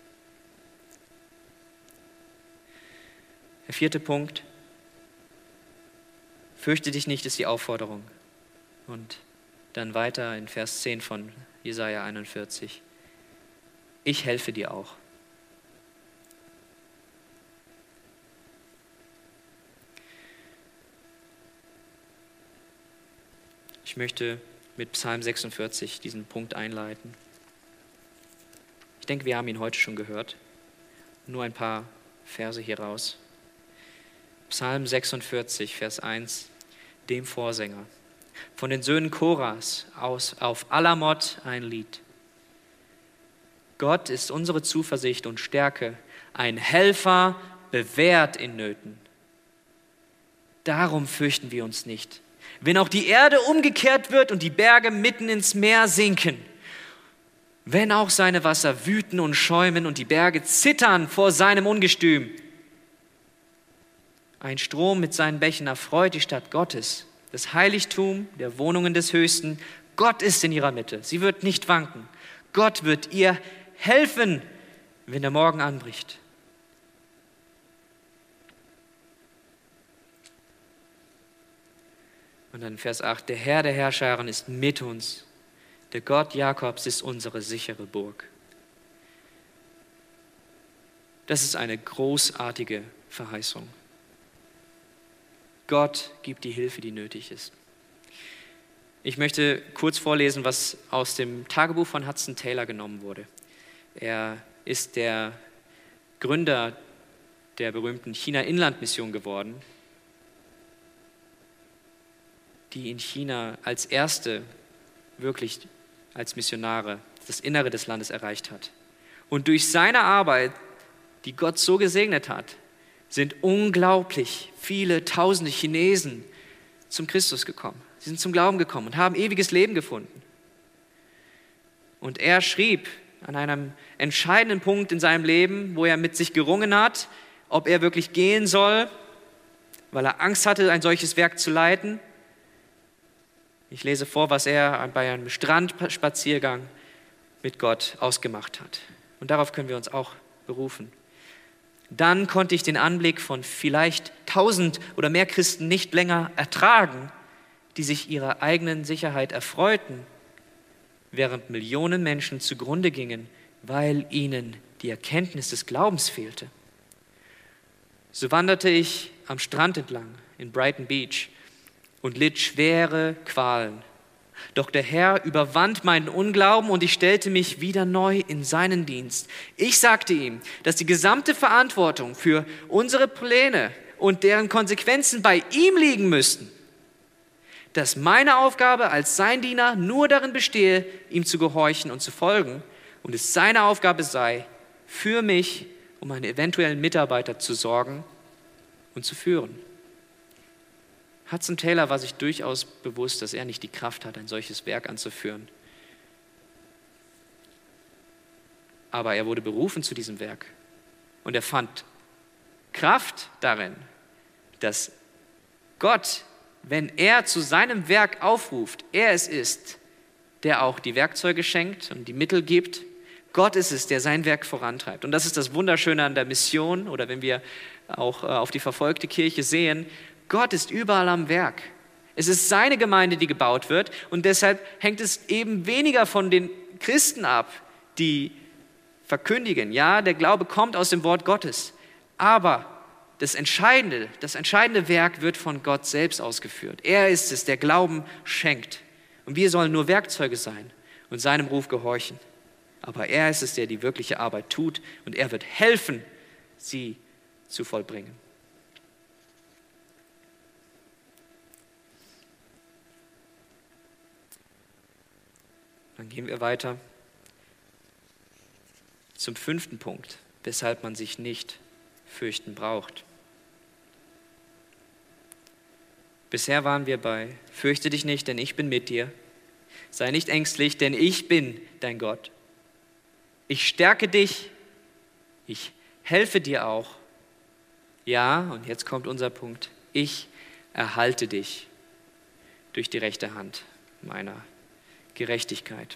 Der vierte Punkt: Fürchte dich nicht, ist die Aufforderung. Und dann weiter in Vers zehn von Jesaja einundvierzig. Ich helfe dir auch. Ich möchte mit Psalm sechsundvierzig diesen Punkt einleiten. Ich denke, wir haben ihn heute schon gehört. Nur ein paar Verse hier raus. Psalm sechsundvierzig, Vers eins, dem Vorsänger. Von den Söhnen Koras aus auf Alamot ein Lied. Gott ist unsere Zuversicht und Stärke, ein Helfer, bewährt in Nöten. Darum fürchten wir uns nicht. Wenn auch die Erde umgekehrt wird und die Berge mitten ins Meer sinken, wenn auch seine Wasser wüten und schäumen und die Berge zittern vor seinem Ungestüm. Ein Strom mit seinen Bächen erfreut die Stadt Gottes, das Heiligtum der Wohnungen des Höchsten. Gott ist in ihrer Mitte, sie wird nicht wanken. Gott wird ihr helfen, wenn der Morgen anbricht. Und dann Vers acht, der Herr der Herrscharen ist mit uns. Der Gott Jakobs ist unsere sichere Burg. Das ist eine großartige Verheißung. Gott gibt die Hilfe, die nötig ist. Ich möchte kurz vorlesen, was aus dem Tagebuch von Hudson Taylor genommen wurde. Er ist der Gründer der berühmten China-Inland-Mission geworden, die in China als erste wirklich als Missionare das Innere des Landes erreicht hat. Und durch seine Arbeit, die Gott so gesegnet hat, sind unglaublich viele tausende Chinesen zum Christus gekommen. Sie sind zum Glauben gekommen und haben ewiges Leben gefunden. Und er schrieb an einem entscheidenden Punkt in seinem Leben, wo er mit sich gerungen hat, ob er wirklich gehen soll, weil er Angst hatte, ein solches Werk zu leiten. Ich lese vor, was er bei einem Strandspaziergang mit Gott ausgemacht hat. Und darauf können wir uns auch berufen. Dann konnte ich den Anblick von vielleicht tausend oder mehr Christen nicht länger ertragen, die sich ihrer eigenen Sicherheit erfreuten, während Millionen Menschen zugrunde gingen, weil ihnen die Erkenntnis des Glaubens fehlte. So wanderte ich am Strand entlang in Brighton Beach und litt schwere Qualen. Doch der Herr überwand meinen Unglauben und ich stellte mich wieder neu in seinen Dienst. Ich sagte ihm, dass die gesamte Verantwortung für unsere Pläne und deren Konsequenzen bei ihm liegen müssten. Dass meine Aufgabe als sein Diener nur darin bestehe, ihm zu gehorchen und zu folgen und es seine Aufgabe sei, für mich um meine eventuellen Mitarbeiter zu sorgen und zu führen. Hudson Taylor war sich durchaus bewusst, dass er nicht die Kraft hat, ein solches Werk anzuführen. Aber er wurde berufen zu diesem Werk. Und er fand Kraft darin, dass Gott, wenn er zu seinem Werk aufruft, er es ist, der auch die Werkzeuge schenkt und die Mittel gibt. Gott ist es, der sein Werk vorantreibt. Und das ist das Wunderschöne an der Mission oder wenn wir auch auf die verfolgte Kirche sehen. Gott ist überall am Werk. Es ist seine Gemeinde, die gebaut wird und deshalb hängt es eben weniger von den Christen ab, die verkündigen. Ja, der Glaube kommt aus dem Wort Gottes, aber das entscheidende, das entscheidende Werk wird von Gott selbst ausgeführt. Er ist es, der Glauben schenkt und wir sollen nur Werkzeuge sein und seinem Ruf gehorchen. Aber er ist es, der die wirkliche Arbeit tut und er wird helfen, sie zu vollbringen. Dann gehen wir weiter zum fünften Punkt, weshalb man sich nicht fürchten braucht. Bisher waren wir bei, fürchte dich nicht, denn ich bin mit dir. Sei nicht ängstlich, denn ich bin dein Gott. Ich stärke dich, ich helfe dir auch. Ja, und jetzt kommt unser Punkt, ich erhalte dich durch die rechte Hand meiner Gerechtigkeit.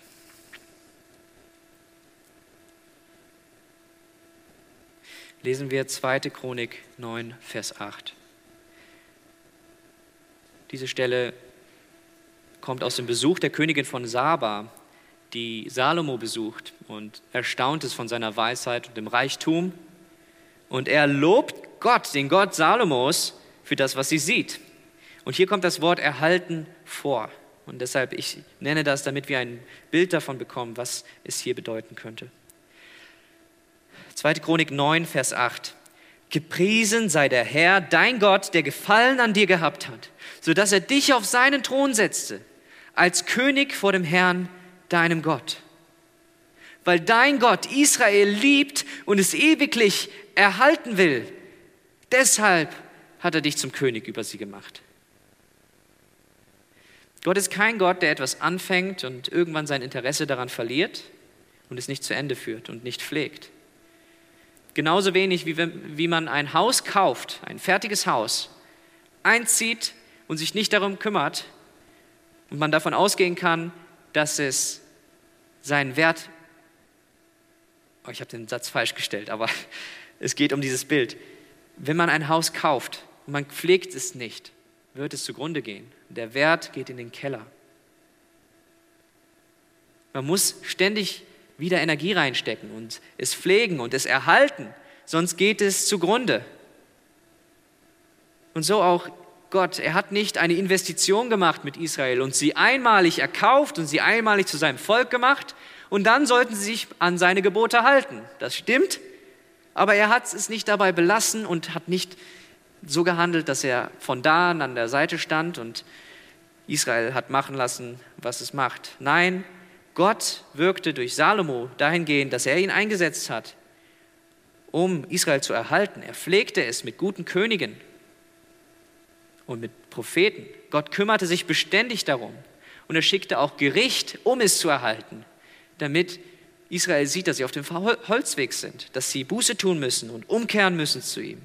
Lesen wir zweite Chronik neun, Vers acht. Diese Stelle kommt aus dem Besuch der Königin von Saba, die Salomo besucht und erstaunt ist von seiner Weisheit und dem Reichtum. Und er lobt Gott, den Gott Salomos, für das, was sie sieht. Und hier kommt das Wort erhalten vor. Und deshalb, ich nenne das, damit wir ein Bild davon bekommen, was es hier bedeuten könnte. zweite. Chronik neun, Vers acht. Gepriesen sei der Herr, dein Gott, der Gefallen an dir gehabt hat, sodass er dich auf seinen Thron setzte, als König vor dem Herrn, deinem Gott. Weil dein Gott Israel liebt und es ewiglich erhalten will, deshalb hat er dich zum König über sie gemacht. Gott ist kein Gott, der etwas anfängt und irgendwann sein Interesse daran verliert und es nicht zu Ende führt und nicht pflegt. Genauso wenig, wie, wie man ein Haus kauft, ein fertiges Haus, einzieht und sich nicht darum kümmert und man davon ausgehen kann, dass es seinen Wert, oh, ich habe den Satz falsch gestellt, aber es geht um dieses Bild. Wenn man ein Haus kauft und man pflegt es nicht, wird es zugrunde gehen. Der Wert geht in den Keller. Man muss ständig wieder Energie reinstecken und es pflegen und es erhalten, sonst geht es zugrunde. Und so auch Gott, er hat nicht eine Investition gemacht mit Israel und sie einmalig erkauft und sie einmalig zu seinem Volk gemacht und dann sollten sie sich an seine Gebote halten. Das stimmt, aber er hat es nicht dabei belassen und hat nicht so gehandelt, dass er von da an an der Seite stand und Israel hat machen lassen, was es macht. Nein, Gott wirkte durch Salomo dahingehend, dass er ihn eingesetzt hat, um Israel zu erhalten. Er pflegte es mit guten Königen und mit Propheten. Gott kümmerte sich beständig darum und er schickte auch Gericht, um es zu erhalten, damit Israel sieht, dass sie auf dem Holzweg sind, dass sie Buße tun müssen und umkehren müssen zu ihm.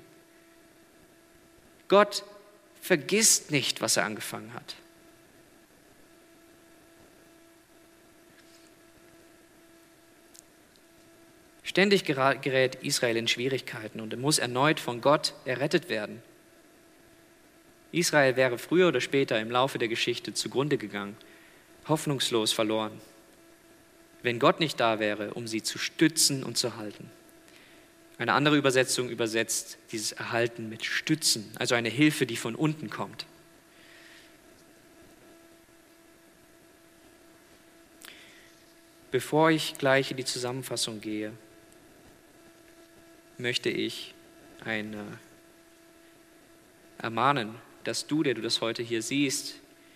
Gott vergisst nicht, was er angefangen hat. Ständig gerät Israel in Schwierigkeiten und er muss erneut von Gott errettet werden. Israel wäre früher oder später im Laufe der Geschichte zugrunde gegangen, hoffnungslos verloren, wenn Gott nicht da wäre, um sie zu stützen und zu halten. Eine andere Übersetzung übersetzt dieses Erhalten mit Stützen, also eine Hilfe, die von unten kommt. Bevor ich gleich in die Zusammenfassung gehe, möchte ich ein, äh, ermahnen, dass du, der du das heute hier siehst,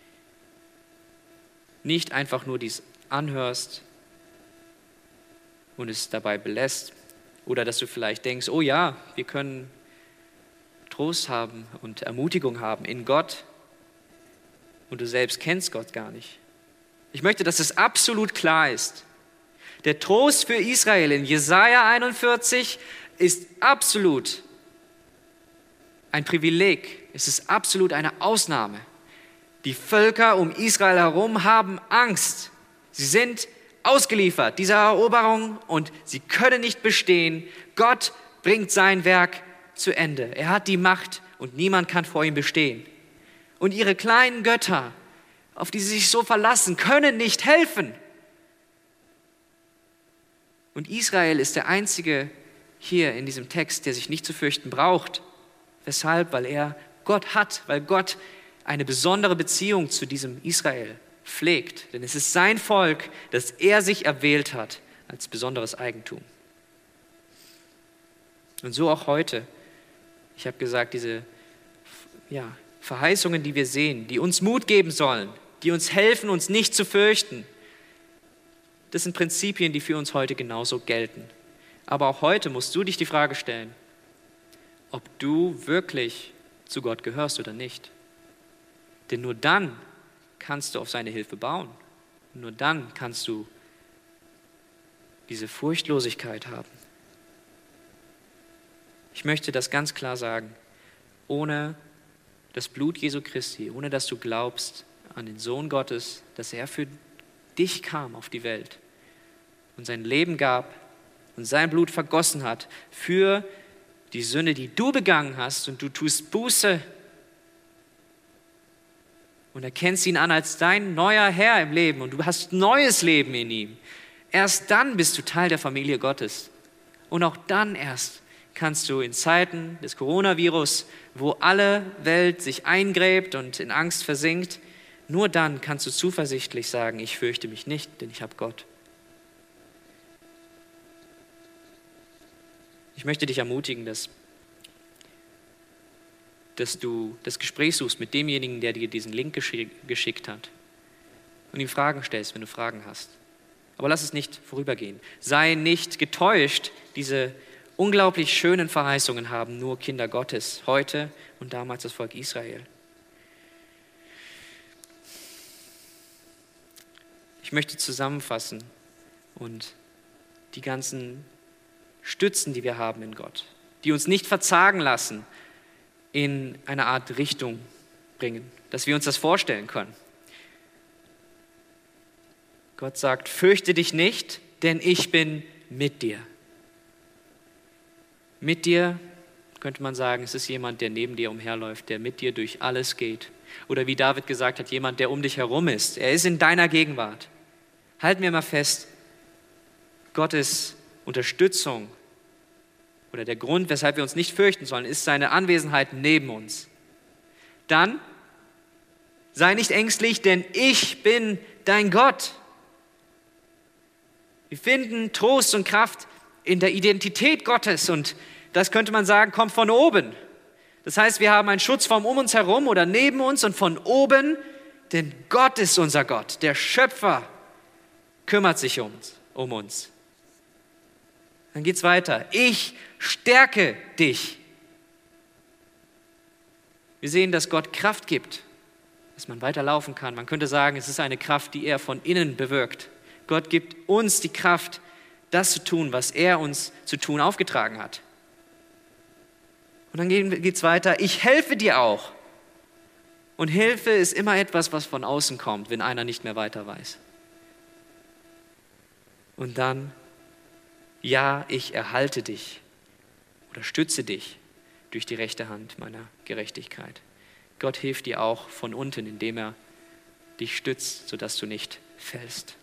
nicht einfach nur dies anhörst und es dabei belässt, oder dass du vielleicht denkst, oh ja, wir können Trost haben und Ermutigung haben in Gott und du selbst kennst Gott gar nicht. Ich möchte, dass es absolut klar ist. Der Trost für Israel in Jesaja einundvierzig ist absolut ein Privileg. Es ist absolut eine Ausnahme. Die Völker um Israel herum haben Angst. Sie sind ausgeliefert dieser Eroberung und sie können nicht bestehen. Gott bringt sein Werk zu Ende. Er hat die Macht und niemand kann vor ihm bestehen. Und ihre kleinen Götter, auf die sie sich so verlassen, können nicht helfen. Und Israel ist der einzige hier in diesem Text, der sich nicht zu fürchten braucht. Weshalb? Weil er Gott hat, weil Gott eine besondere Beziehung zu diesem Israel pflegt. Denn es ist sein Volk, das er sich erwählt hat als besonderes Eigentum. Und so auch heute. Ich habe gesagt, diese ja, Verheißungen, die wir sehen, die uns Mut geben sollen, die uns helfen, uns nicht zu fürchten, das sind Prinzipien, die für uns heute genauso gelten. Aber auch heute musst du dich die Frage stellen, ob du wirklich zu Gott gehörst oder nicht. Denn nur dann kannst du auf seine Hilfe bauen. Nur dann kannst du diese Furchtlosigkeit haben. Ich möchte das ganz klar sagen, ohne das Blut Jesu Christi, ohne dass du glaubst an den Sohn Gottes, dass er für dich kam auf die Welt und sein Leben gab und sein Blut vergossen hat für die Sünde, die du begangen hast und du tust Buße und erkennst ihn an als dein neuer Herr im Leben und du hast neues Leben in ihm, erst dann bist du Teil der Familie Gottes. Und auch dann erst kannst du in Zeiten des Coronavirus, wo alle Welt sich eingräbt und in Angst versinkt, nur dann kannst du zuversichtlich sagen, ich fürchte mich nicht, denn ich habe Gott. Ich möchte dich ermutigen, dass, dass du das Gespräch suchst mit demjenigen, der dir diesen Link geschickt hat und ihm Fragen stellst, wenn du Fragen hast. Aber lass es nicht vorübergehen. Sei nicht getäuscht, diese unglaublich schönen Verheißungen haben nur Kinder Gottes, heute und damals das Volk Israel. Ich möchte zusammenfassen und die ganzen Stützen, die wir haben in Gott, die uns nicht verzagen lassen, in eine Art Richtung bringen, dass wir uns das vorstellen können. Gott sagt, fürchte dich nicht, denn ich bin mit dir. Mit dir, könnte man sagen, es ist jemand, der neben dir umherläuft, der mit dir durch alles geht. Oder wie David gesagt hat, jemand, der um dich herum ist. Er ist in deiner Gegenwart. Halten wir mal fest, Gottes Unterstützung oder der Grund, weshalb wir uns nicht fürchten sollen, ist seine Anwesenheit neben uns. Dann sei nicht ängstlich, denn ich bin dein Gott. Wir finden Trost und Kraft in der Identität Gottes und das könnte man sagen, kommt von oben. Das heißt, wir haben einen Schutzraum um uns herum oder neben uns und von oben, denn Gott ist unser Gott, der Schöpfer kümmert sich um uns. Um uns. Dann geht's weiter. Ich stärke dich. Wir sehen, dass Gott Kraft gibt, dass man weiterlaufen kann. Man könnte sagen, es ist eine Kraft, die er von innen bewirkt. Gott gibt uns die Kraft, das zu tun, was er uns zu tun aufgetragen hat. Und dann geht es weiter. Ich helfe dir auch. Und Hilfe ist immer etwas, was von außen kommt, wenn einer nicht mehr weiter weiß. Und dann, ja, ich erhalte dich oder stütze dich durch die rechte Hand meiner Gerechtigkeit. Gott hilft dir auch von unten, indem er dich stützt, sodass du nicht fällst.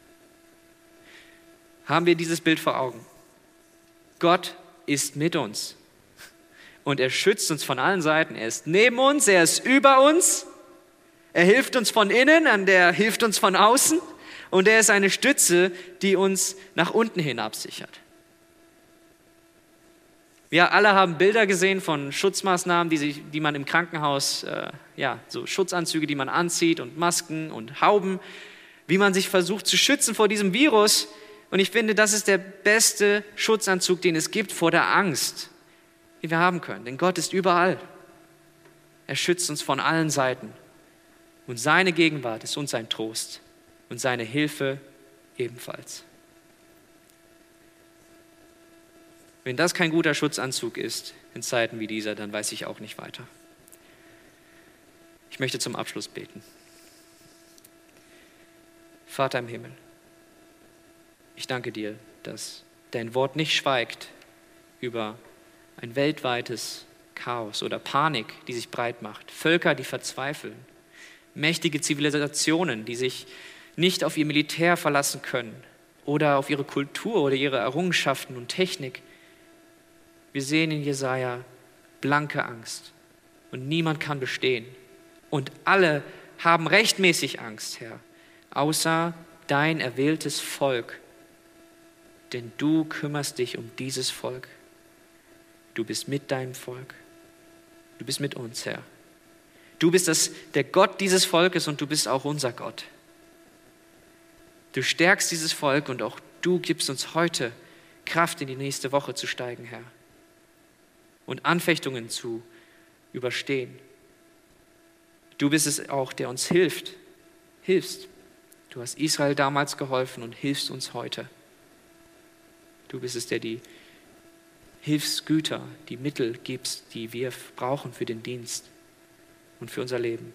Haben wir dieses Bild vor Augen? Gott ist mit uns und er schützt uns von allen Seiten. Er ist neben uns, er ist über uns, er hilft uns von innen und er hilft uns von außen und er ist eine Stütze, die uns nach unten hin absichert. Wir alle haben Bilder gesehen von Schutzmaßnahmen, die, sich, die man im Krankenhaus, äh, ja, so Schutzanzüge, die man anzieht und Masken und Hauben, wie man sich versucht zu schützen vor diesem Virus. Und ich finde, das ist der beste Schutzanzug, den es gibt vor der Angst, die wir haben können. Denn Gott ist überall. Er schützt uns von allen Seiten. Und seine Gegenwart ist uns ein Trost und seine Hilfe ebenfalls. Wenn das kein guter Schutzanzug ist in Zeiten wie dieser, dann weiß ich auch nicht weiter. Ich möchte zum Abschluss beten. Vater im Himmel, ich danke dir, dass dein Wort nicht schweigt über ein weltweites Chaos oder Panik, die sich breit macht, Völker, die verzweifeln, mächtige Zivilisationen, die sich nicht auf ihr Militär verlassen können oder auf ihre Kultur oder ihre Errungenschaften und Technik. Wir sehen in Jesaja blanke Angst und niemand kann bestehen. Und alle haben rechtmäßig Angst, Herr, außer dein erwähltes Volk. Denn du kümmerst dich um dieses Volk. Du bist mit deinem Volk. Du bist mit uns, Herr. Du bist das, der Gott dieses Volkes und du bist auch unser Gott. Du stärkst dieses Volk und auch du gibst uns heute Kraft, in die nächste Woche zu steigen, Herr. Und Anfechtungen zu überstehen. Du bist es auch, der uns hilft, hilfst. Du hast Israel damals geholfen und hilfst uns heute. Du bist es, der die Hilfsgüter, die Mittel gibst, die wir brauchen für den Dienst und für unser Leben.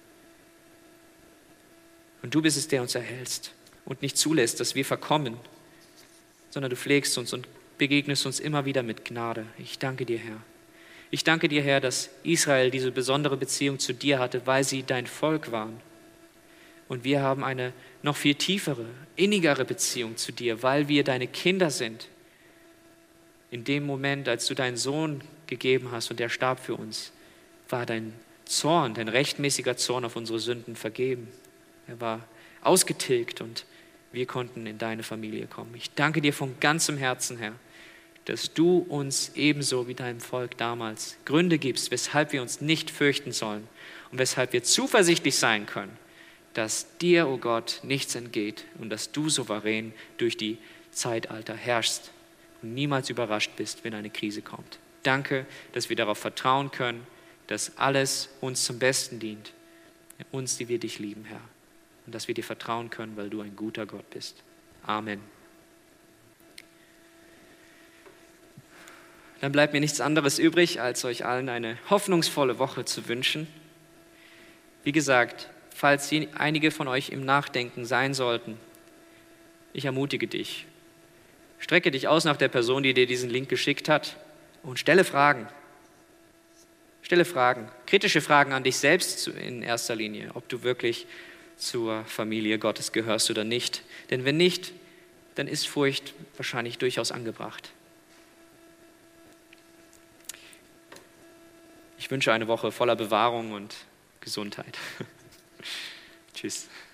Und du bist es, der uns erhältst und nicht zulässt, dass wir verkommen, sondern du pflegst uns und begegnest uns immer wieder mit Gnade. Ich danke dir, Herr. Ich danke dir, Herr, dass Israel diese besondere Beziehung zu dir hatte, weil sie dein Volk waren. Und wir haben eine noch viel tiefere, innigere Beziehung zu dir, weil wir deine Kinder sind. In dem Moment, als du deinen Sohn gegeben hast und er starb für uns, war dein Zorn, dein rechtmäßiger Zorn auf unsere Sünden vergeben. Er war ausgetilgt und wir konnten in deine Familie kommen. Ich danke dir von ganzem Herzen, Herr, dass du uns ebenso wie deinem Volk damals Gründe gibst, weshalb wir uns nicht fürchten sollen und weshalb wir zuversichtlich sein können, dass dir, oh Gott, nichts entgeht und dass du souverän durch die Zeitalter herrschst und niemals überrascht bist, wenn eine Krise kommt. Danke, dass wir darauf vertrauen können, dass alles uns zum Besten dient, uns, die wir dich lieben, Herr, und dass wir dir vertrauen können, weil du ein guter Gott bist. Amen. Dann bleibt mir nichts anderes übrig, als euch allen eine hoffnungsvolle Woche zu wünschen. Wie gesagt, falls einige von euch im Nachdenken sein sollten, ich ermutige dich. Strecke dich aus nach der Person, die dir diesen Link geschickt hat und stelle Fragen. Stelle Fragen, kritische Fragen an dich selbst in erster Linie, ob du wirklich zur Familie Gottes gehörst oder nicht. Denn wenn nicht, dann ist Furcht wahrscheinlich durchaus angebracht. Ich wünsche eine Woche voller Bewahrung und Gesundheit. Tschüss.